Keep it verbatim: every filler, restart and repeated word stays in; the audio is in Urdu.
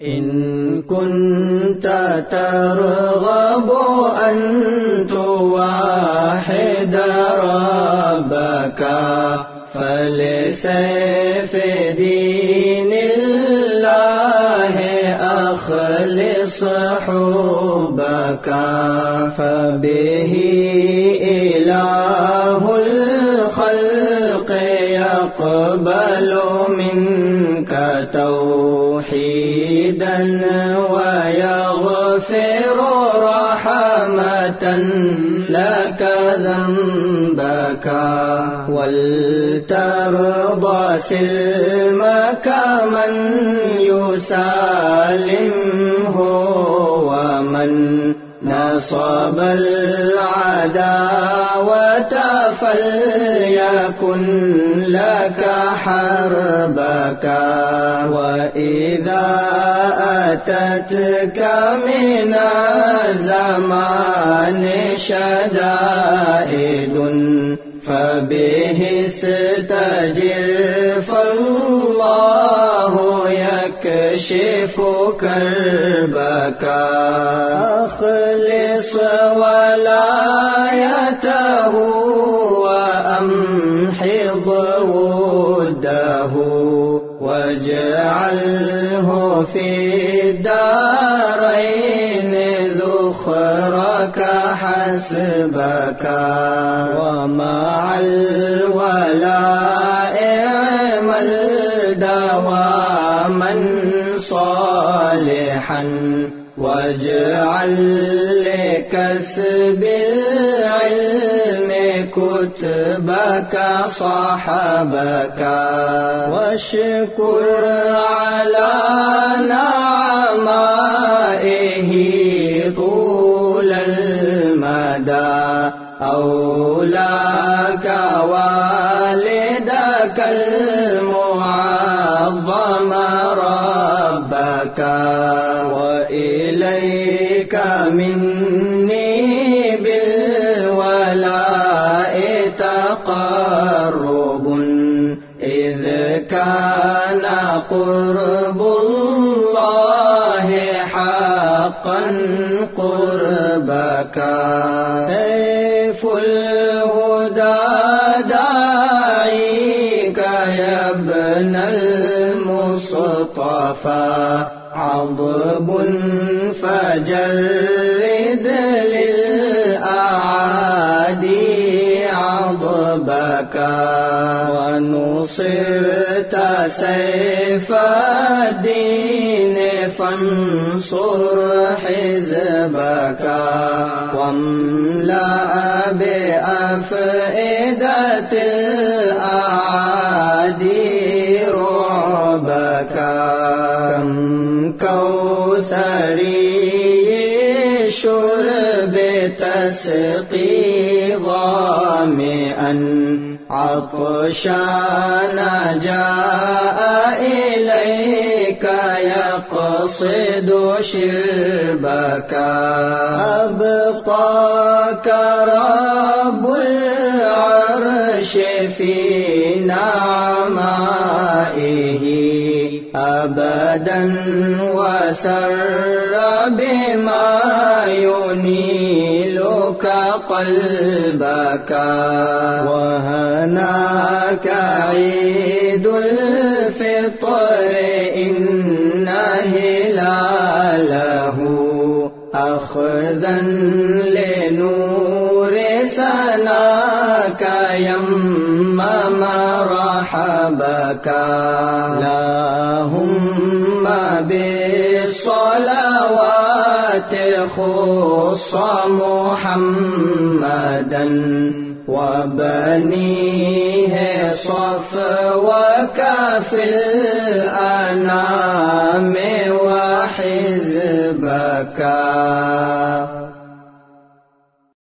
إن كنت ترغب أن توحد ربك فلسيف دين الله أخلص حبك فبه إله الخلق يقبل منك توحيدا ويغفر رحمة لك ذنبك ولترضى سلمك من يسالمه ومن نصب العداوة فليكن لك حربك وإذا أتتك من الزمان شدائد فبه استجر فالله يكشف كربك أخلص ولايته وأمحض وده واجعله في الدارين ذخرك حسبك ومع الولاء اعمل دواما صالحا واجعل لكسب العلم كتبك صحبك واشكر على نعمائه طول المدى أولاك والدك المعظم ربك وإليك مني بالولاء تقرب إذ كان قرب الله حقا قربك سيف الهدى داعيك يا ابن المصطفى عضب فجرد للأعادي عضبك ونصرت سيف الدين فانصر حزبك واملأ بأفئدة الأعادي رعبك كم كوثري شرب تسقي ظامئا عطشان جاء إليك يقصد شربك أبقاك رب العرش في نعمائه أبدا وسر بما ينيلك قلبك وهناك عيد الفطر إن هلاله أخذا لنور سناك يمم مرحبك اللهم بالصلوات خص محمدا وبنيه صفوك في الأنام وحزبك